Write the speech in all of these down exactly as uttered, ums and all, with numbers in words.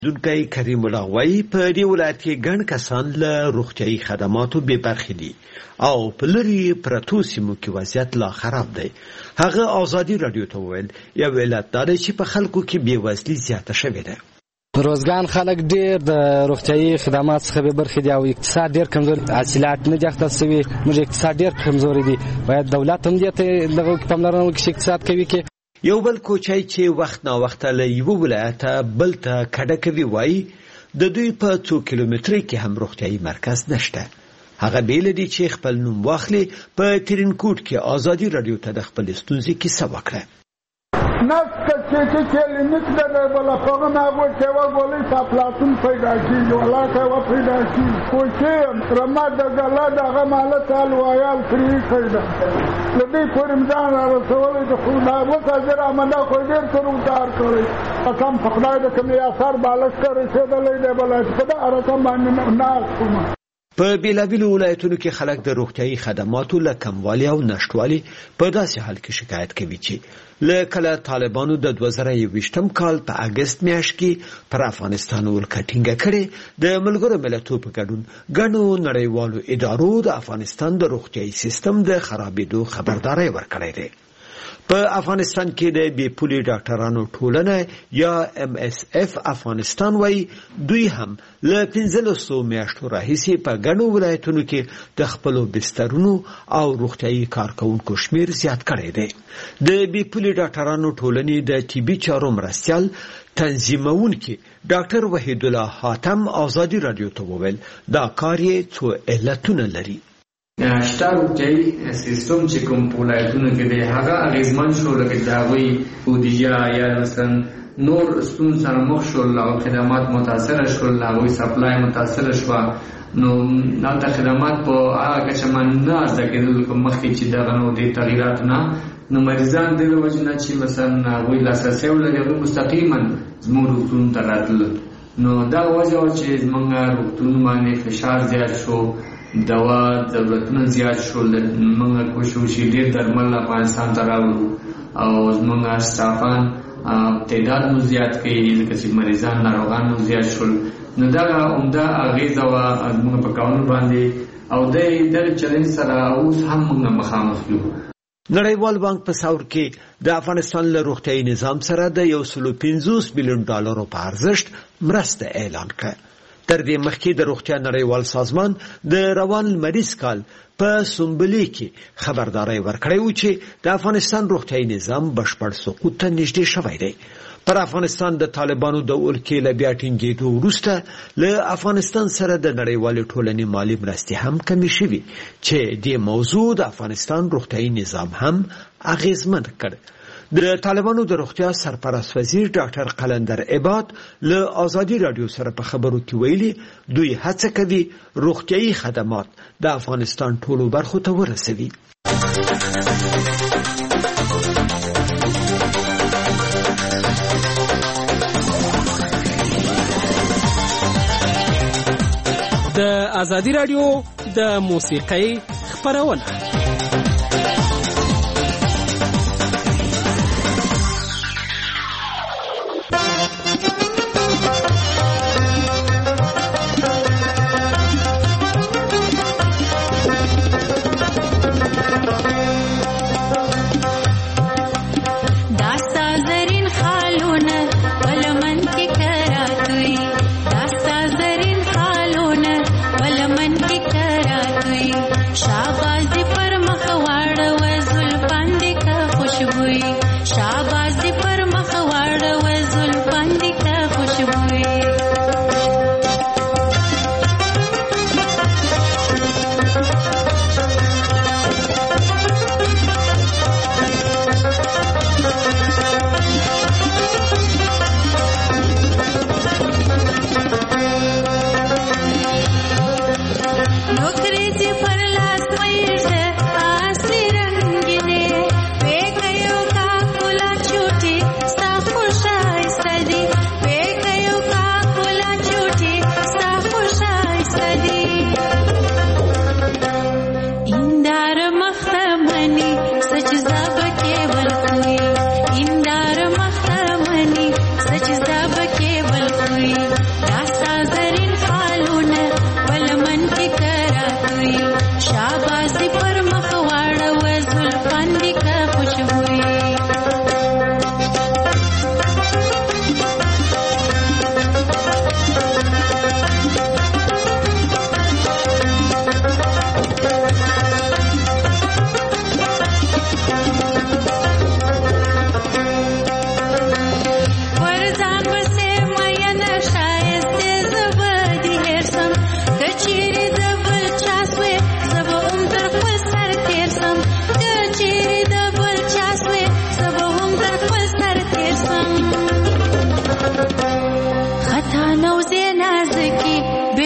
دونکای کریم الله وایي په دې ولایت کې ګڼ کسان له روغتیايي خدماتو بې برخې دي او په لرې پرتو سیمو کې وضعیت لا خراب دی. هغه ازادي رادیو ته وویل یو علت دا دی چې په خلکو کې بېوزلي زیاته شوې ده. روزګان خلک ډېر د روغتیايي خدمات څخه بې برخې دي او اقتصاد ډېر کمزور حاصلات نه دي اخته سوي. موږ اقتصاد ډېر کمزوري دي، باید دولت هم دې ته دغه پاملرنه وکړي چې اقتصاد قوي کړي. یو بل کوچی چې وخت نا وخت له یو ولایته بل ته کډه کوي وایي د دوی په څو کیلومترۍ کې هم روغتیايي مرکز نشته. هغه بیل دي چې خپل نوم واخلي. په ترینکوټ کې ازادي رادیو ته د خپل ستونزې کیسه وکړه. نسکه چې چې کلینیک ده بلا فغن هغه چې ورغولې سپلاتون پیدا کیږي ولا که و پیدا کیږي خو چې رما د غلا دغه مالت الویال فری کړه لدې پرم ځان راوړل د خدا وکړه زرا منده خو ډېر تر وتار کړی قسم خدای دې کوم اثر بالښت کړی چې د لیدې بلا خدای ارقام باندې نه کوم. په بیلابیلو ولایتونو کې خلک د روغتیايي خدماتو له کموالي او نشټوالي په داسې حال کې شکایت کوي چې له کله طالبانو د دوه زره یوویشتم کال په اګست میاشت کې پر افغانستان ولکه ټینګه کړې د ملګرو ملتونو په ګډون ګڼو نړیوالو ادارو د افغانستان د روغتیايي سیستم د خرابېدو خبرداری ورکړې ده. په افغانستان کې د بې پولې ډاکټرانو ټولنه یا ام اس اف افغانستان وایي دوی هم له پنځلسو میاشتو راهیسې په ګڼو ولایتونو کې د خپلو بسترونو او روغتیايي کارکوونکو شمیر زیات کړی دی. د بې پولې ډاکټرانو ټولنې د طبي چارو مرستیال تنظیمونکي ډاکټر وحید الله حاتم ازادي رادیو ته وویل دا کار یې څو علتونه لري. شته روغتیايي سیستم چې کوم په ولایتونو کې دی هغه اغېزمن شو لکه د هغوی بودیجه یا مثلا نور ستونزو سره مخ شول او خدمات متاثره شول هغوی سپلای متاثره شوه نو دلته خدمات په هغه کچه باندې نه عرضه کېدل کوم مخکې چې دغه نو د تغییرات نه نو مریضان د دې وجې نه چې مثلا هغوی لاسرسی ولري هغوی مستقیما زموږ روغتون ته راتلل نو دا وجه وه چې زموږ روغتون باندې فشار زیات شو دوا ضرورتونه زیات شول موږ کوشش وشي ډېر درمل افغانستان ته راوړو او زموږ سټافان تعداد مو زیات کړي ځکه چې مریضان ناروغان مو زیات شول نو دغه عمده اغېزه وه زموږ په قانون باندې او د دغه چلنج سره اوس هم موږ مخامخ یو. نړیوال بانک په ساور کې د افغانستان له روغتیايي نظام سره د یو سلو پنځوس میلیون ډالرو په ارزښت مرسته اعلان کړه. تر دې مخکې د روغتیا نړیوال سازمان د روان لمریز کال په سنبلې کې خبرداری ورکړی و چې د افغانستان روغتیايي نظام بشپړ سقوط ته نږدې شوی دی. پر افغانستان د طالبانو د ولکې له بیا ټینګېدو وروسته له افغانستان سره د نړیوالې ټولنې مالي مرستې هم کمې شوي چې دې موضوع د افغانستان روغتیايي نظام هم اغېزمن کړ. د طالبانو د روغتیا سرپرست وزیر ډاکټر قلندر عباد له ازادي رادیو سره په خبرو کې ویلي دوی هڅه کوي روغتیايي خدمات د افغانستان ټولو برخو ته ورسوي. د ازادي رادیو د موسیقۍ خپرونه शाबाश पर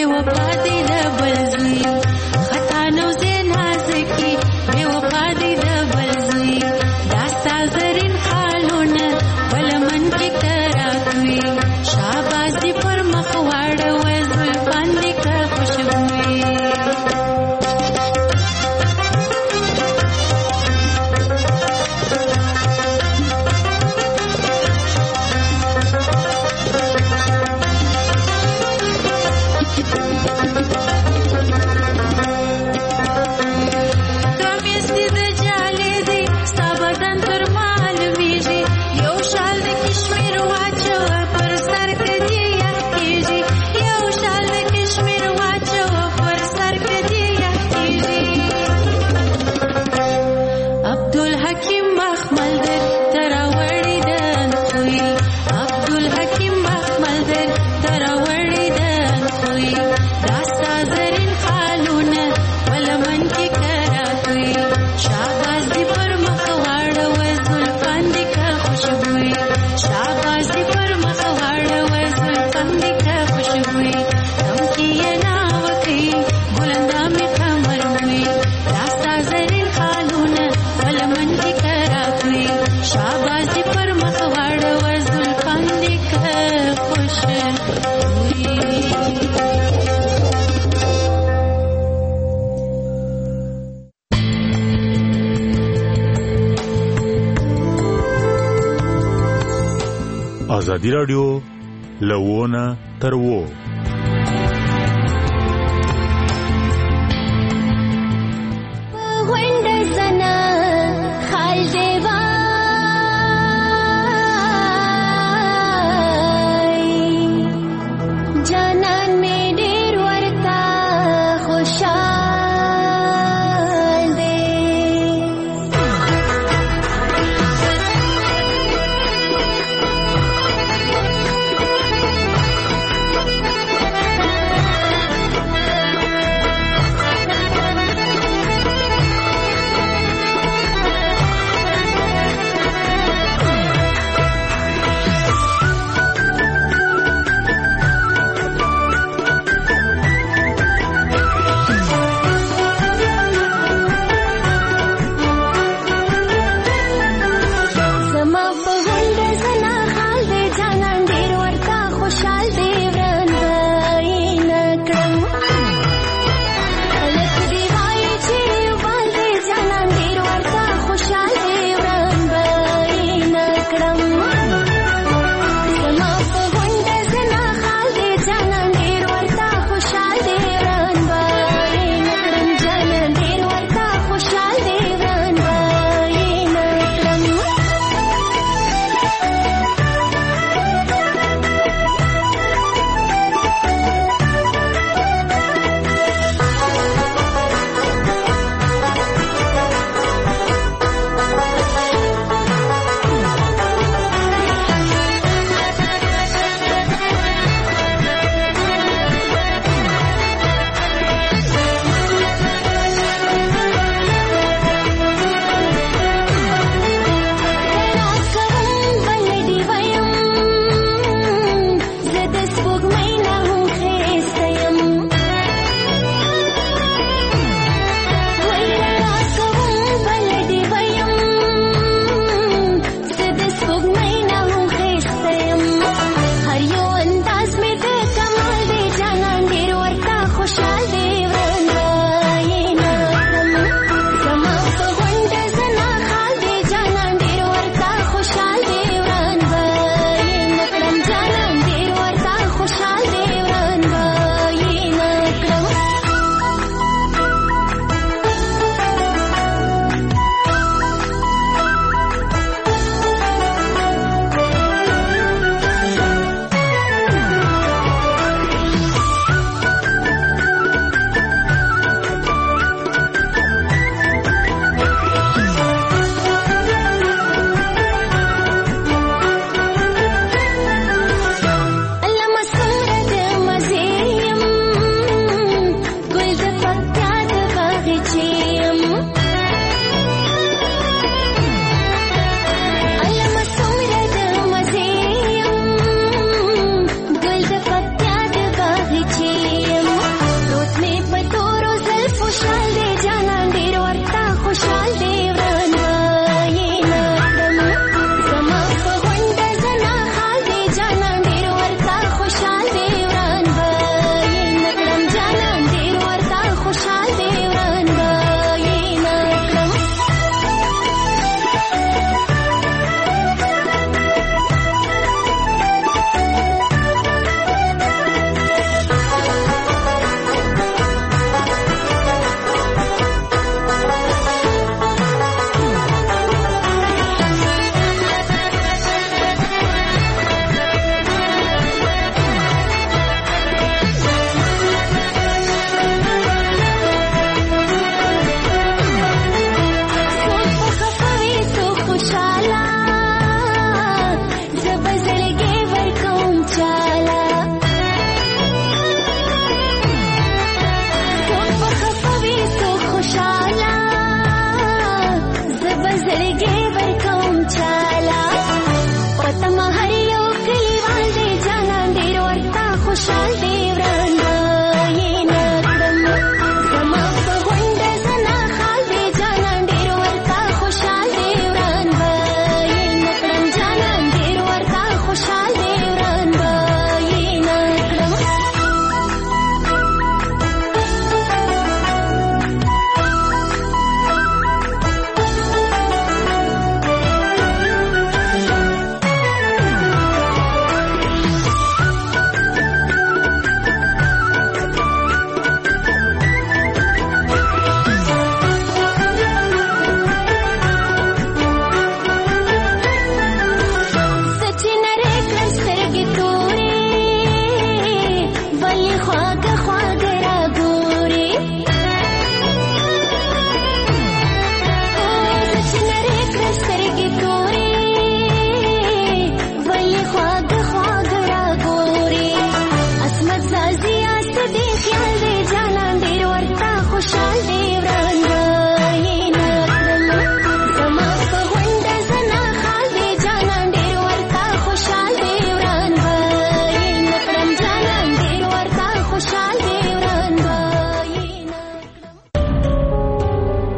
ازادي راډیو لوونه تر وو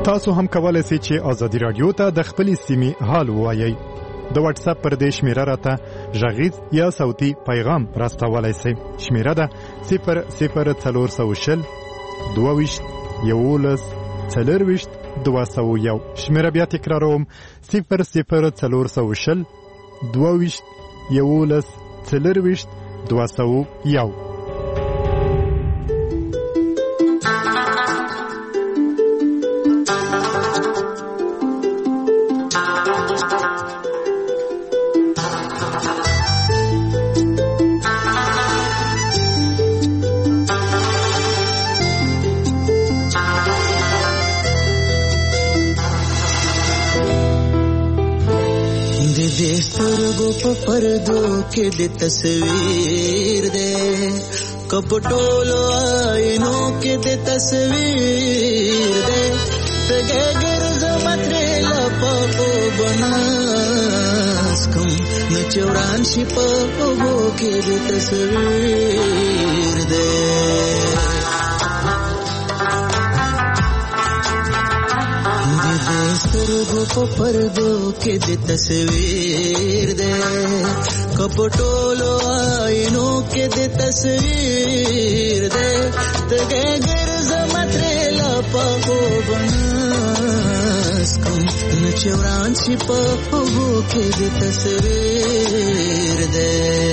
تاسو هم کولای شئ چې ازادي رادیو ته د خپل سیمې حال ووایئ. د واتس اپ پر دې شمیره راته غږیز یا صوتي پیغام راستولای شئ. شمیره ده صفر صفر څلور سوه شل دوه ویشت یولس څلور ویشت دوه سوه یو. شمیره بیا تکراروم صفر صفر څلور سوه شل دوه ویشت یولس څلور ویشت دوه سوه یو. پردو کې د تصویر دے کپټولو آئینو کې د تصویر دے تګه ګرځ متره لپو بناس کوم نچوران شي په وګو کې د تصویر دے سترګو په پردو کې د تصویر دے کپټولو آئینو کې د تصویر دے تګه ګرځ متره لپو بناس کوم نچوران شي په وګو کې د تصویر دے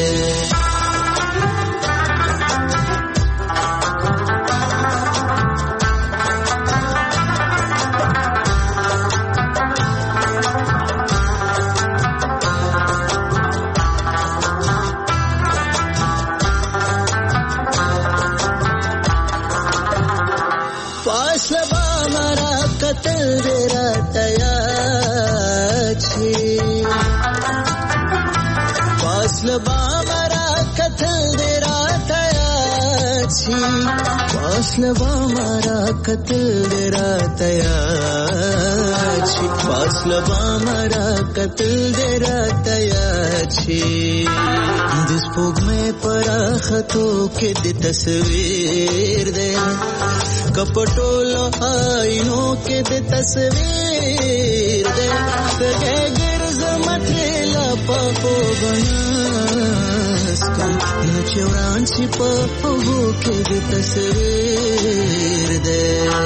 فاصلہ ہمارا قتل راتیا چھی فاصلہ ہمارا قتل راتیا چھی دس پوگ میں پرا خطو کے دی تصویر دے کپٹولو آئینوں کے دی تصویر دے تگے گرز مترے لپا کو بناس کم نچوران چھی پا ہوگو کے دی تصویر دے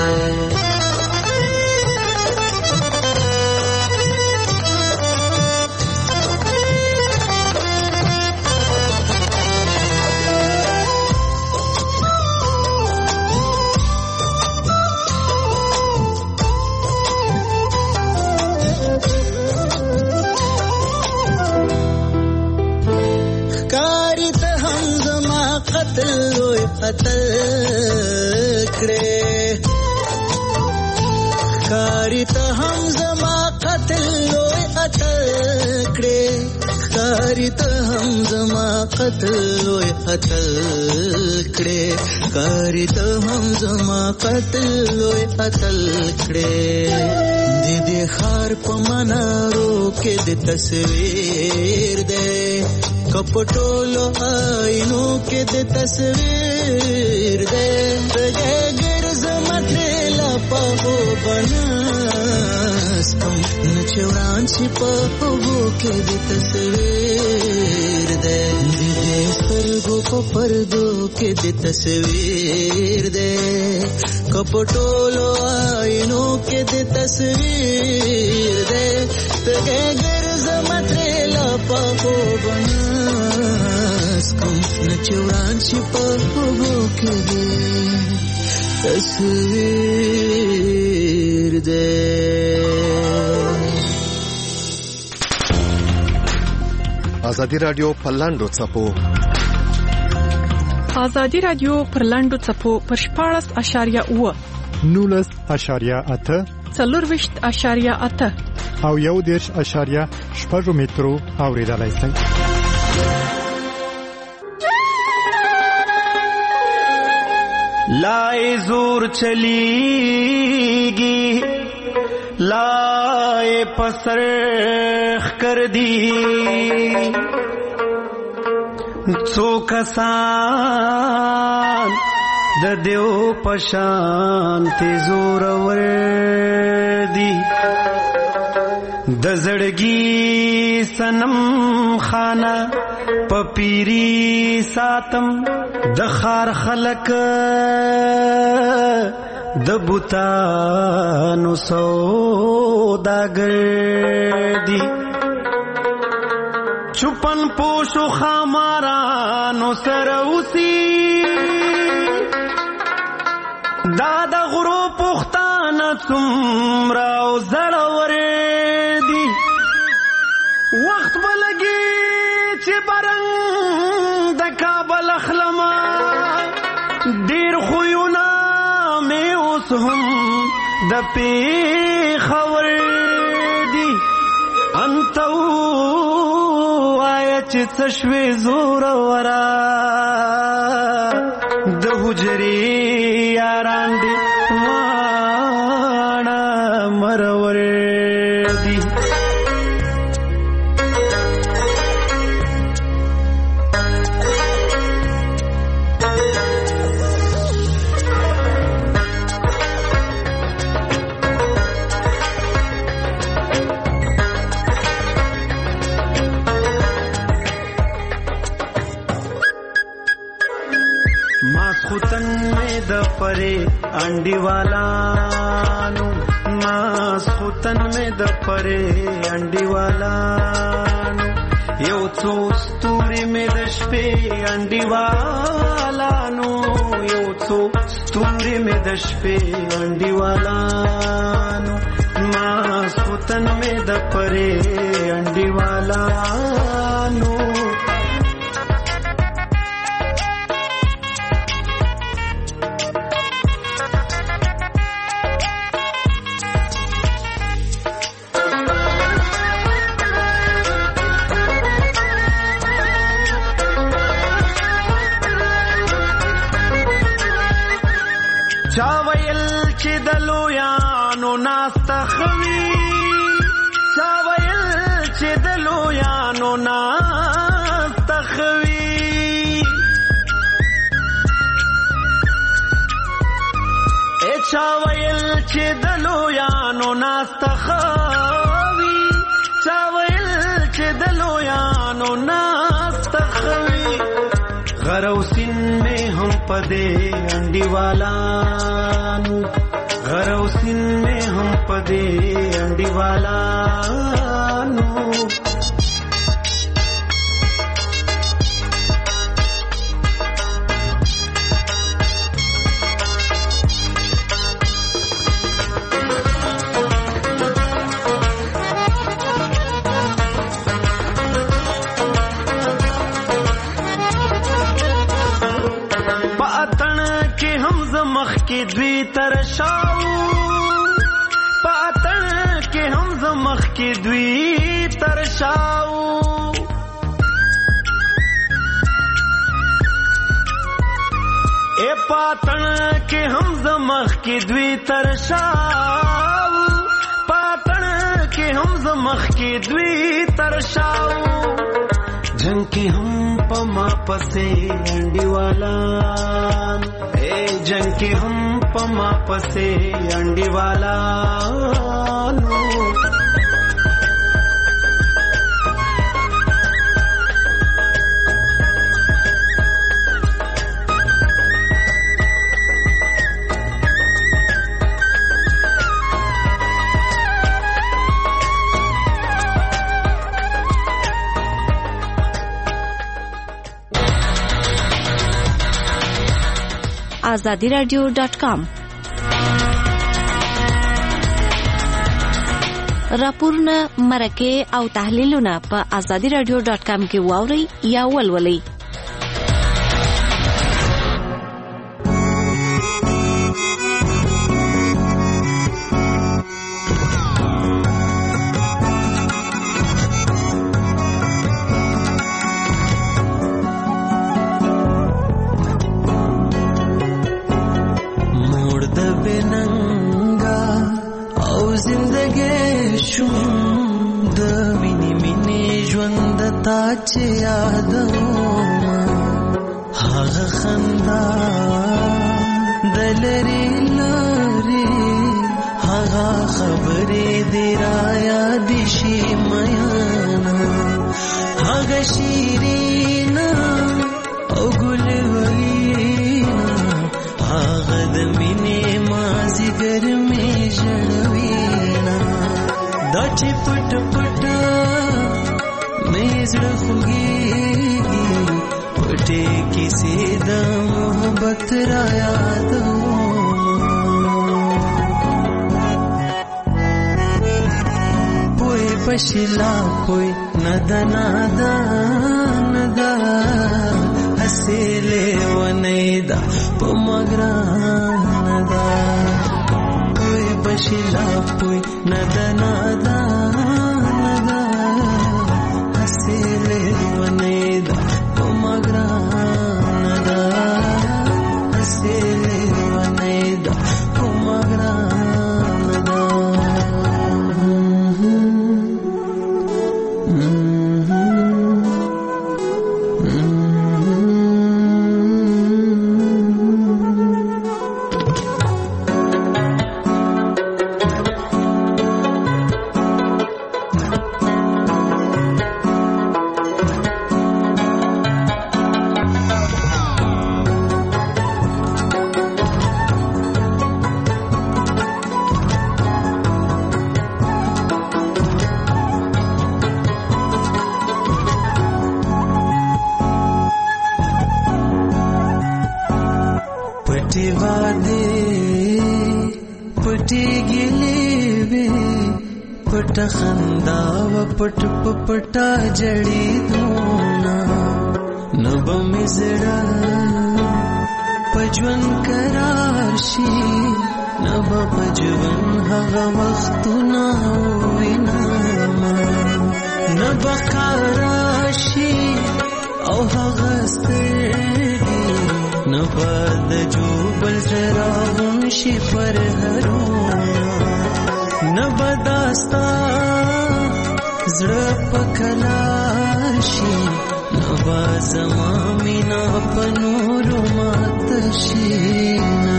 کاری تا ہم زما قتل لوی اتکڑے کاری تا ہم زما قتل لوی اتکڑے کاری تا ہم زما قتل لوی اتکڑے دی دی خار پا منارو کے دی تصویر دے کپٹولو آئینو کے دی تصویر دے تگے گرز مترے لپا ہو بناس کم نچوران چی پا ہوگو کے دی تصویر دے دی دی سترگو پا پردو کے دی تصویر دے کپٹولو آئینو کے دی تصویر دے تگے گرز مترے لپا ہو بناس کم نچوران چی پا ہوگو کے دی تصویر دے. ازادي رادیو په لاندو څپو ازادي رادیو پر لاندو څپو پر شپاړس اشاریه اوه نولس اشاریه اته څلورویشت اشاریه اته او یو دېرش اشاریه شپږ مترو اورېدلای شئ. لائے زور چلیگی لائے پسرخ کر دی څو کسان د دیو پشان تیزور ور دی د زړګي سنم خانه پپیری ساتم د خار خلق د بوتانو سوداګر دی چپن پوشو خامارانو سروسی دا د غرو پختانه څومره زړور دی وخت بلګي چې برنګ د کابل اخلما ډیر خوونه مې اوس هم د پیښور دی انتو آیا چې څه شوې زور ورا د حجرې یاران دی واړه مرور دی ماسخوتن میں دپرے انڈی والانو ماسخوتن میں دپرے انڈی والانو یو څو ستوري میں د شپې انډي والانو یو څو ستوري میں د شپې انډي والانو ماسخوتن میں دپرے انډي والانو چاویل چې د لویانو ناستخوي چاویل چې د لویانو ناستخوي ای چاویل چې د لویانو ناستخوي چاویل چې د لویانو ناستخوي غروسین میں ہم پدے انڈی والانو غروسین میں ہم پدے انڈی والانو مخ کې دوی ترشاو پاتن کې هم زمخ کې دوی ترشاو اے پاتن کې هم زمخ کې دوی ترشاو پاتن کې هم زمخ کې دوی ترشاو جنگ کې هم پما پسې انډي والان جنگ کے ہم پما پسے انڈی والانو آزادی رادیو ډاٹ کام راپورونه مرکه او تحلیلونه په آزادی رادیو ډاٹ کام کې واورئ یا ولولئ. چې یادوم هغه خندا لری لری هغه خبرې دی را یاد شي میانا هغه شیرینا او ګل ورینا هغه د مینې مازیګر مې ژړوینا دا چې پټ پټ مې زړه خوږېږي پټې کیسې د محبت را یادوم پوی پشلا پوی ندا ندا ندا حسیلې ونیدا په مګران دا پوی پشلا پوی ندا ندا ندا حسیلې ونیدا په مګران دا حسیلې ونیدا په مګران دا خندا و پټ پټا جړې دونا نب مزړه پجون قرار شي نب پجون هغه وختونه وینا نب قراشي او هغه ستړي نب د جوبل زراون شي پر هرو نبداستا زړه پکلاشي نبا زما مینا پنورو ماتشي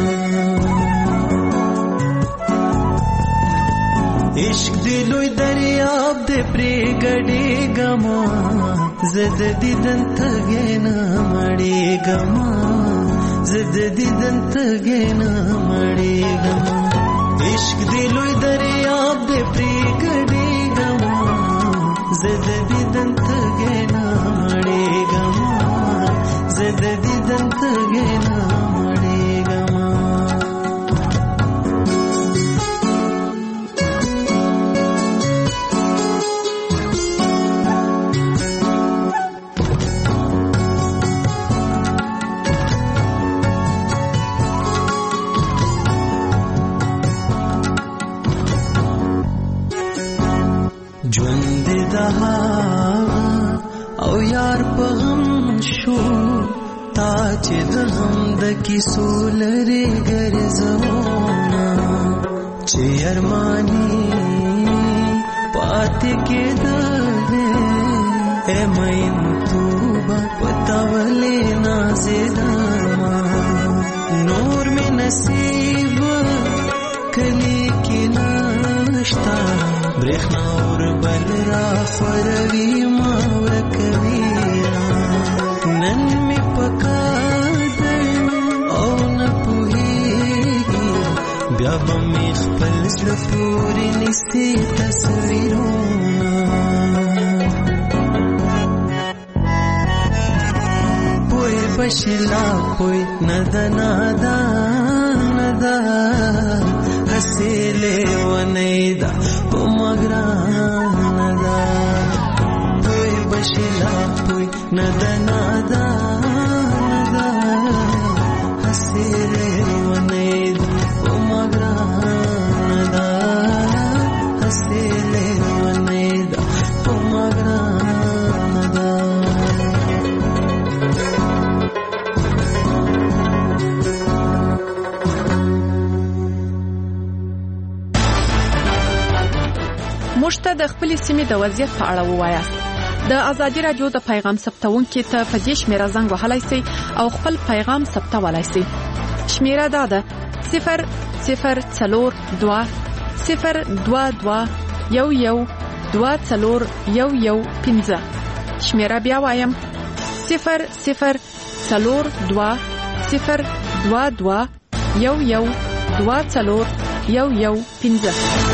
عشق دی لوی دریاب دی پری گڑی گما زد دیدن تگینا مڑی گما زد دیدن تگینا مڑی گما عشق دی لوی دریاب دی پری گڑی گما زد دیدن تگینا مڑی گما زد دیدن تگینا مڑی گما او یار په غم شو تا چې د غم د کیسو لري ګرځونا چې ارمانی پاتې کېدلې اے مین توبه پتاولې نازیدما نور می نصیب کلی کې نشتا برخنا اور بل را خوروی ماور کوینا نن می پکا در او نپوهیگی بیا با می خپل زړه پوری نسی تصویرونا پوی بشلا پوی ندا ندا ندا حسیلې ونیدا په مګران دا پوی بشلا پوی ندا ندا ندا حسیلې ونیدا په مګران دا حسیلې ونیدا په مګران دا موږ ته د خپل سیمې د وضعیت په اړه ووایاست. د ازادي رادیو د پیغام ثبتونکو ته په دې شمیره زنګ وهلای شئ او خپل پیغام ثبتولای شئ. شمیره دا ده صفر صفر څلور دوه صفر دوه دوه یو یو دوه څلور یو یو پنځه. شمیره بیا وایم صفر صفر څلور دوه صفر دوه دوه یو یو دوه څلور یو یو پنځه.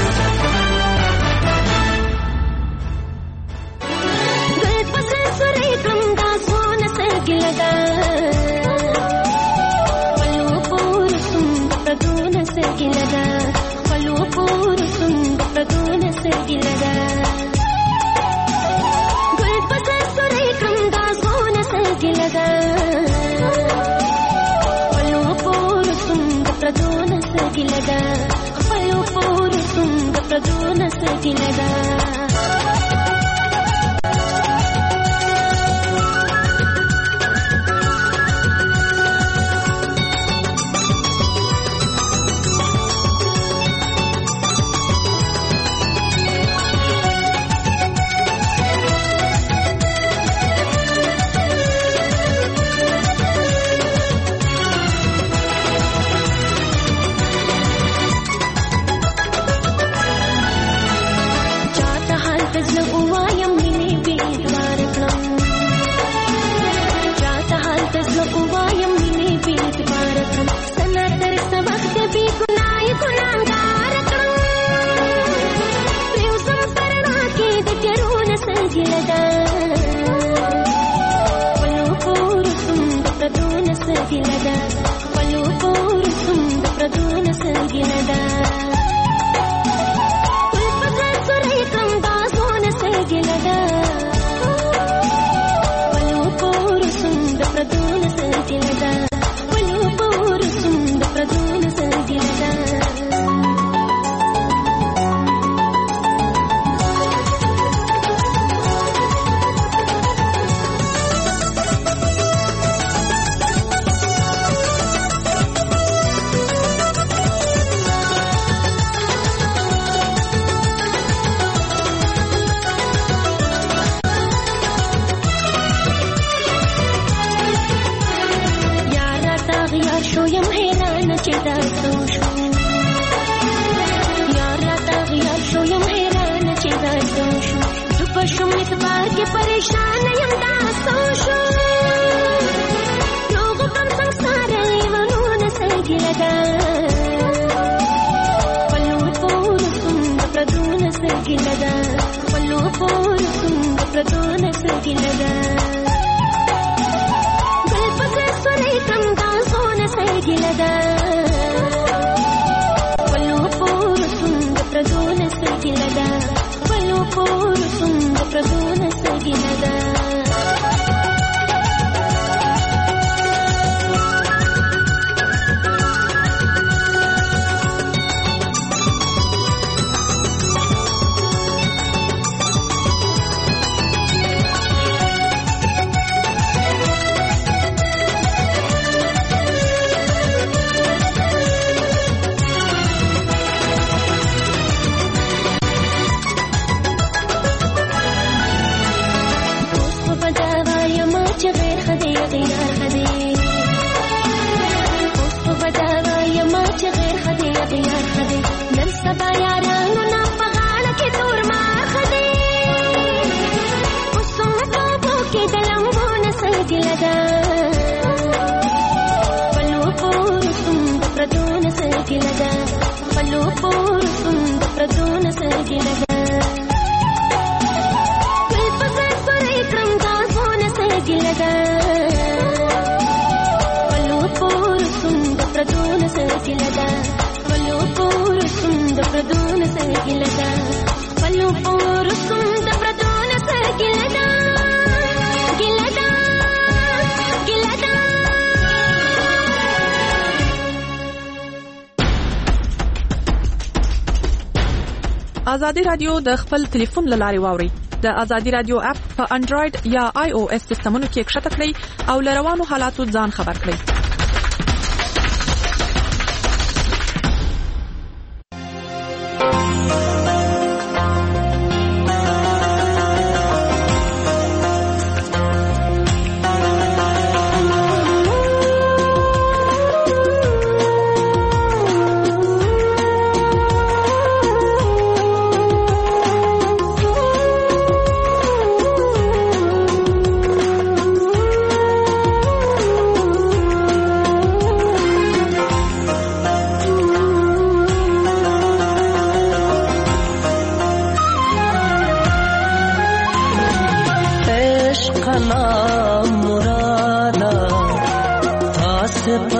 ازادي رادیو د خپل ټلیفون له لارې واوري. د ازادي رادیو اپ په انډراید یا آی او اس سیستمونو کې کښته کړئ او له روانو حالاتو ځان خبر کړئ.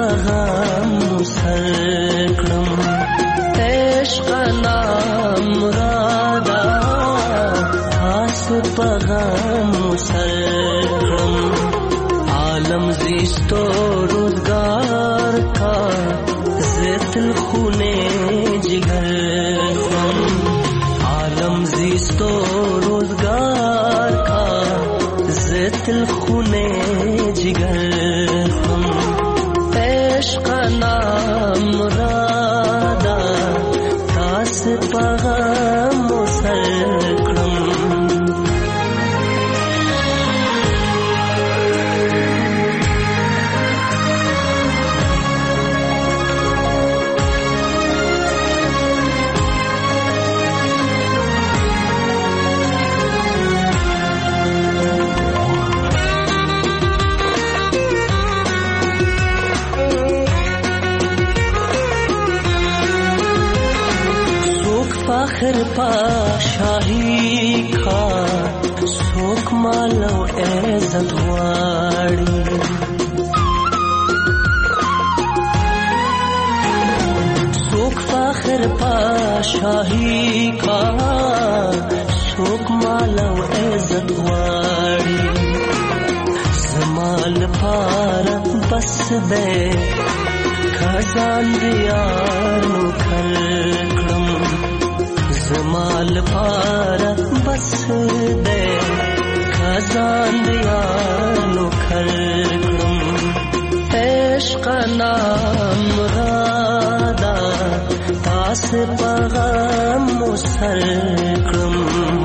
پغم سر کړم عشق نام مرادا تاس پغم سر کړم عالم زیستو روزگار کا زیتل خونے جگر عالم زیستو روزگار کا زیتل خونے جگر ہم عشق نام مرادا تاس پغم سر کرم فخر پاشاہی کا سوک مالو عزت واڑی سوک فخر پاشاہی کا سوک مالو عزت واڑی زمال پار بس دے خزان دیانو کھلکڑم زمال پار بس دے خزان دیانو کھلکڑم عشق نام مرادا تاس پغم سر کرم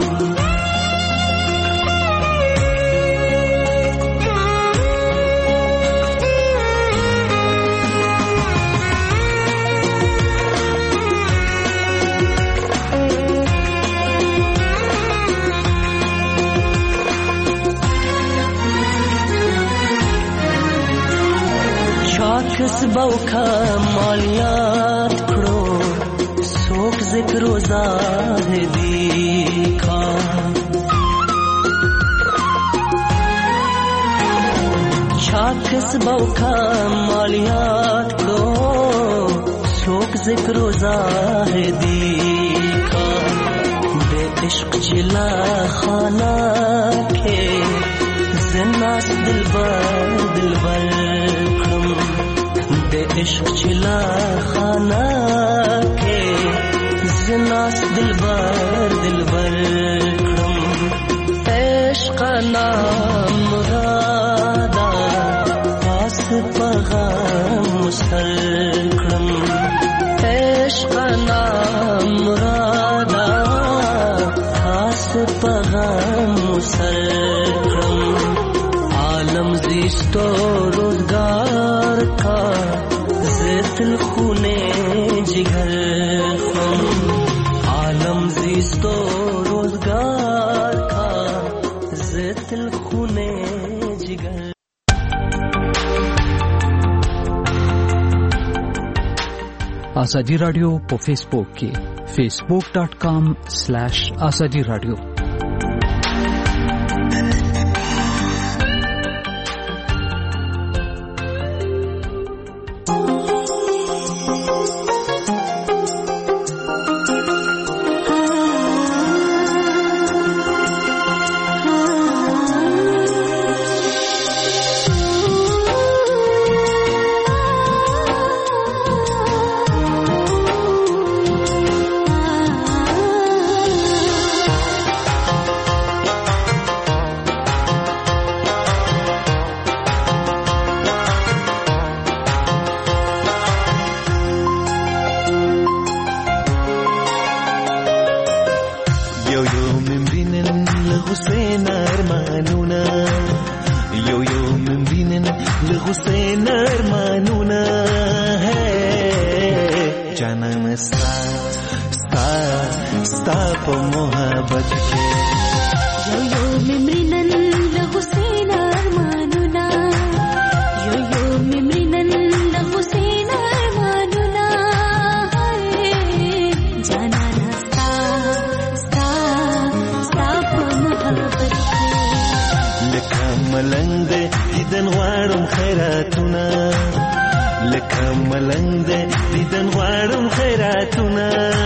کسبو کا مالیات کړو څوک ذکر و زاهدی کا چا کسبو کا مالیات کړو څوک ذکر و زاهدی کا بے عشق چلا خانہ کے زناس دلبر دلبر دے عشق چلا خانہ کے زناس دلبر دلبر کرم عشق نام مرادا تاس پغم سر کرم عشق نام مرادا تاس پغم سر کرم عالم زیستو روزگار کا زیتل خونے جگر ہم عالم زیستو روزگار کا زیتل خونے جگر آزادی راډیو په فیسبوک کې فیسبوک ډاٹ کام سلیش آزادی راډیو لکه ملنګ دی دیدن غواړم خیراتونه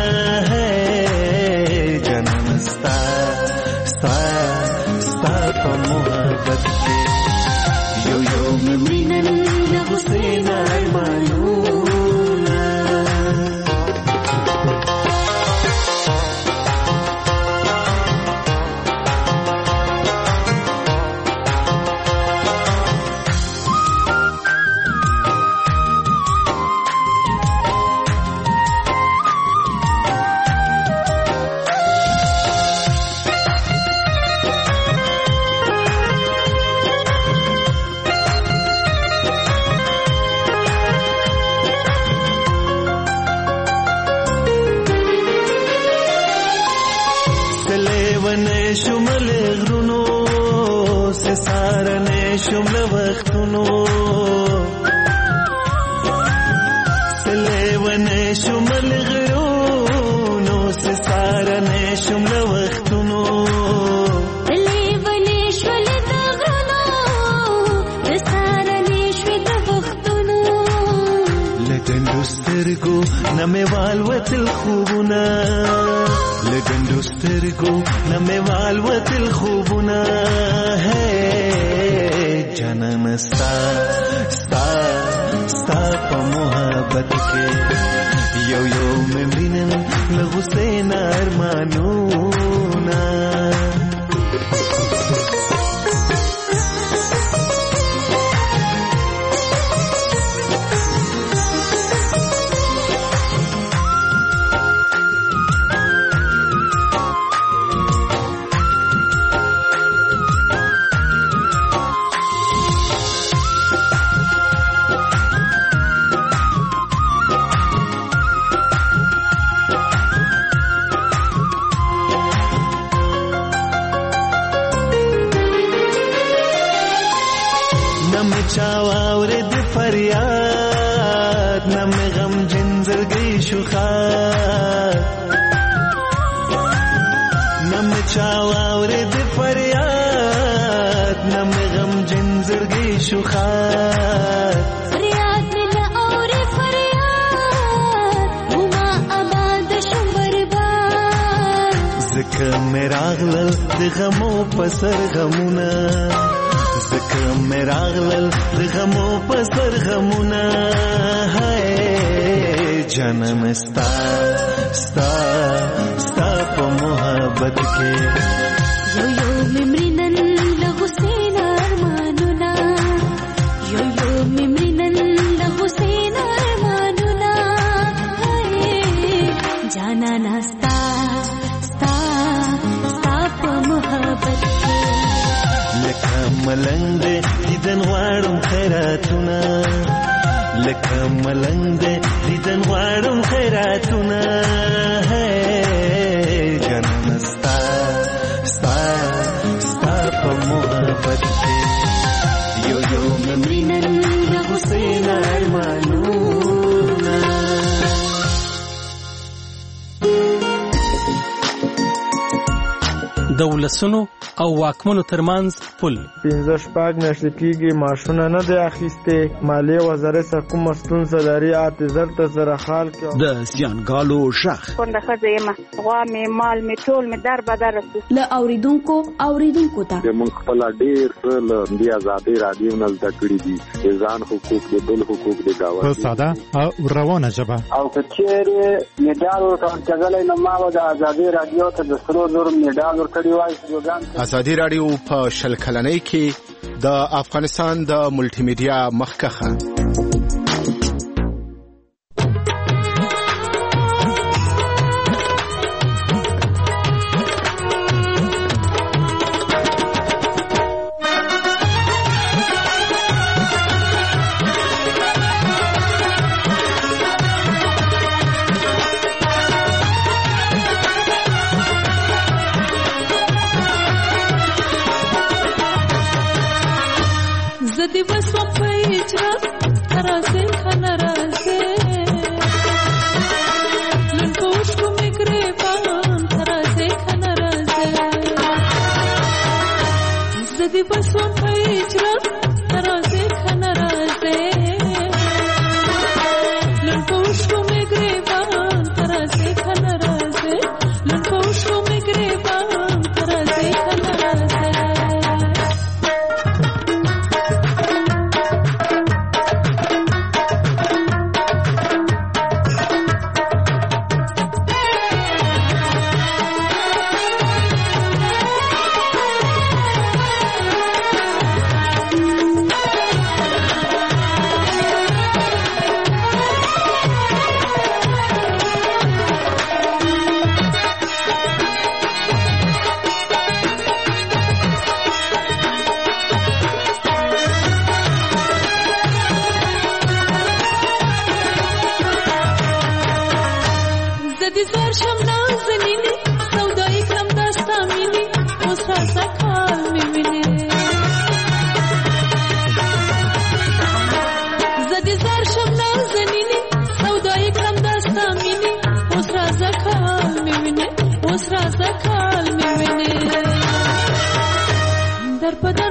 جانان ستا ستا ستا په محبت کې یو یو مې نن له حسین ارمانونه شمل غرونو سسارنه شمل وختونو سلیونه شمل غرونو سسارنه شمل وختونو سلیونه شمل غرونو سسارنه شمل وختونو لګندو سترګو نموال وتل خوبونه لګندو سترګو نموال وتل خوبونه جانان ستا ستا ستا په محبت کې یو یو مې وینم له حسین ارمانونه چاواورد فریاد نم غم جنزرگی شخاد نم چاواورد فریاد نم غم جنزرگی شخاد فریاد مل اور فریاد وما آباد شم برباد زکه مراغلل د غمو پسر غمونه زکه مې راغلل د غمو په سر غمونه جانان ستا ستا ستا په محبت کې یو یو مې نن له حسین ارمانونه یو یو مې نن له حسین ارمانونه جانان ستا ستا ستا په محبت کې لکه ملنګ دی دیدن غواړم خیراتونه لکه ملنګ دی دیدن غواړم خیراتونه جانان ستا ستا ستا په محبت کې یو یو مې نن له حسین ارمانونه د ولسونو او واکمنو ترمنځ پل پنځه شپږ میاشتې کېږي معاشونه نه دی اخیستې مالیې وزارت سره کومه ستونزه لري اته زر ته زره خال کې د زیانګالو غږ کونډه ښځه یم غوا مې مال مې ټول مې در بدر رسي له اوریدونکو اوریدونکو ته موږ خپل ډېر څه له دې ازادۍ راډیو نه زده کړي دي د ځان حقوق د بل حقوق د گاونډي په ساده او روانه ژبه او که چیرې میډال ورکړل نو ما به د ازادۍ راډیو ته د سرو زرو میډال ورکړی وای ازادي راډیو په شل کلنۍ کې د افغانستان د ملټي میډیا مخکخه زدی وسو په اجرا زار شم نازنینی سودایی کم دستا مینی اوس رازا کال میبینی زدی زار شم نازنینی سودایی کم دستا مینی اوس رازا کال میبینی اوس رازا کال میبینی در پدا